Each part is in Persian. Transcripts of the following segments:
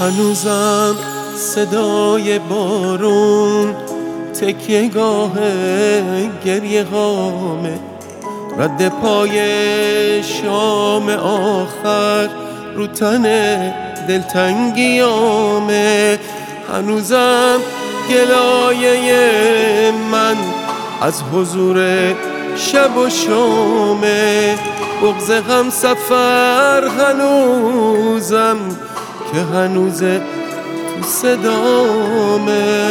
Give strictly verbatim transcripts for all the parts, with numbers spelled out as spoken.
هنوزم صدای بارون تکیه گاه گریه هامه، رد پای شام آخر رو تن دلتنگیامه. هنوزم گلایه من از حضور شب و شامه، بغض هم سفر هنوزم که هنوزه تو صدامه.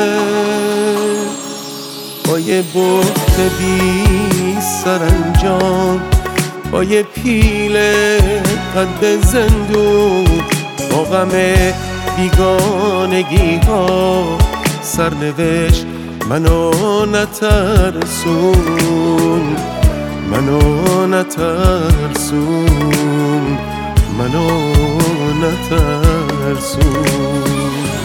با یه بحت بی سرانجام، با یه پیل قد زندون، با غم بیگانگی ها سرنوشت منو نترسون، منو نترسون، منو نترسون.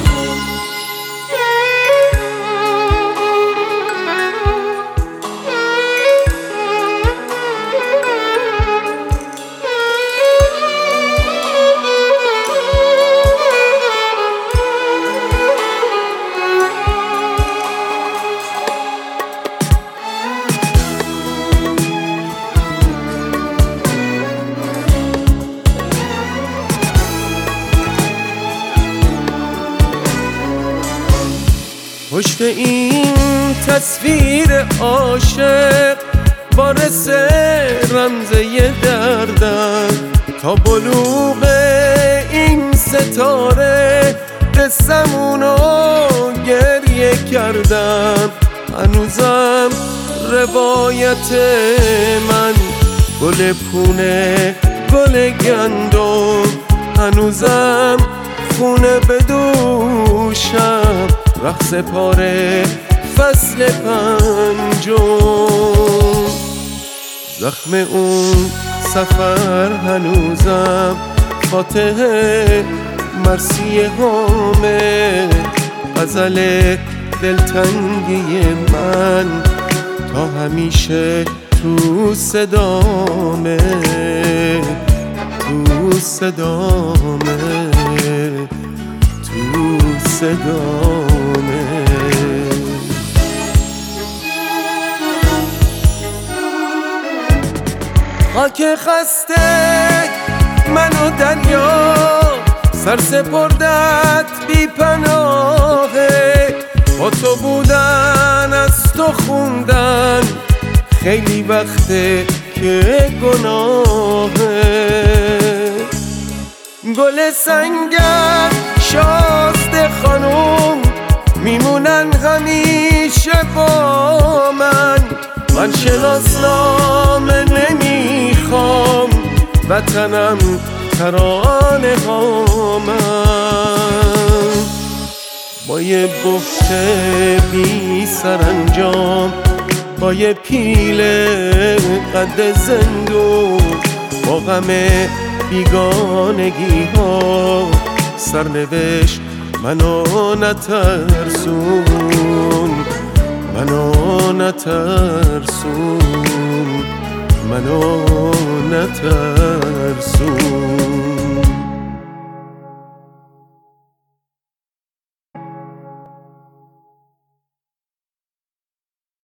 پشت این تصویر عاشق وارث رمزه دردم، تا بلوغ این ستاره قصه‌مونو گریه کردم. هنوزم روایت من گل پونه گل گندم، هنوزم خونه به دوشم رقص پاره فصل پنجم. زخم اون سفر هنوزم فاتح مرثیه هامه، غزل دلتنگی من تا همیشه تو صدامه، تو صدامه، تو صدامه. خاک خسته من و دریا سر سپردت بی پناهه، با تو بودن از تو خوندن خیلی وقته که گناهه. گل سنگر شازده خانوم میمونن همیشه با من، من شناسنامه نمیخوام وطنم ترانه ها من. با یه بحت بی سرانجام، با یه پیل قد زندون، با غم بیگانگی ها سرنوشت منو نترسون، منو نترسون، منو نترسون.